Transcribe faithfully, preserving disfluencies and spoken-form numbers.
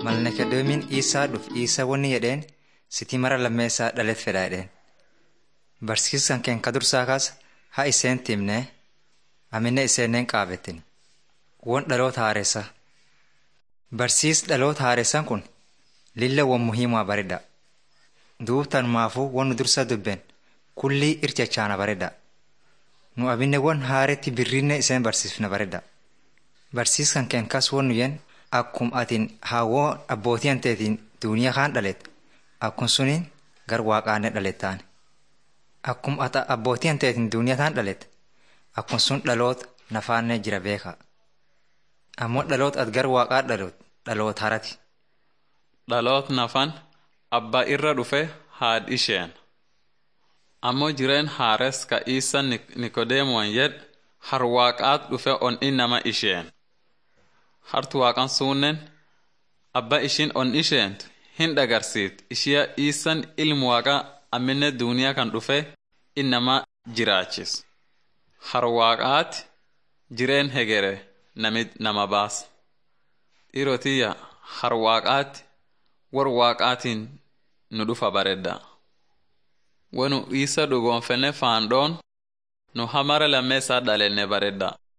malnekadoomin Isaa dhuf Isaa wanni jedheen sitii mara lammeessaa dhalet fedha jedheen. Barsiisaan keen kadursaa kaas haa iseen timnee amine iseenneen qaabettin. Won dhaloota haaressaa. Barsiis dhaloota haaressan kun lilla won muhiimaa bareeda. Duubtan maafuu won dursa dubben kullii irchachaana bareeda. Nu abinne won haaretti birrinne iseen barsiifna bareeda. Barsiisaan keen kas won nuyen akkum atin hawoo abbootiin teetiin duuniyaa kaan dhalet akkun suniin gar waaqaanne dhalettaan. Akkum ata abbootiin teetiin duuniyaa kaan dhalet akkun sun dhaloota nafaanne jira beeka. Ammoo dhaloota at gar waaqaa dhaloot dhaloota harati. Dhaloot nafan abbaa irra dhufe haad isheen. Ammoo jireen haares ka Isaa Nikodeemuun yed har waaqaat dhufe on innama isheen. Hartu waaqan suunnen abba ishiin on isheentu hin dhagarsiifti ishiya Isaan ilmu waaqa amminne duuniyaa kan dhufe innama jiraachis. Har waaqaati jireen hegere namit nama baas. Dhiirotiyya har waaqaati war waaqaatiin nu dhufa bareedda. Wanu Isaa dhugoonfenne faandoon nu hamara lammeessaa dhalenne bareedda.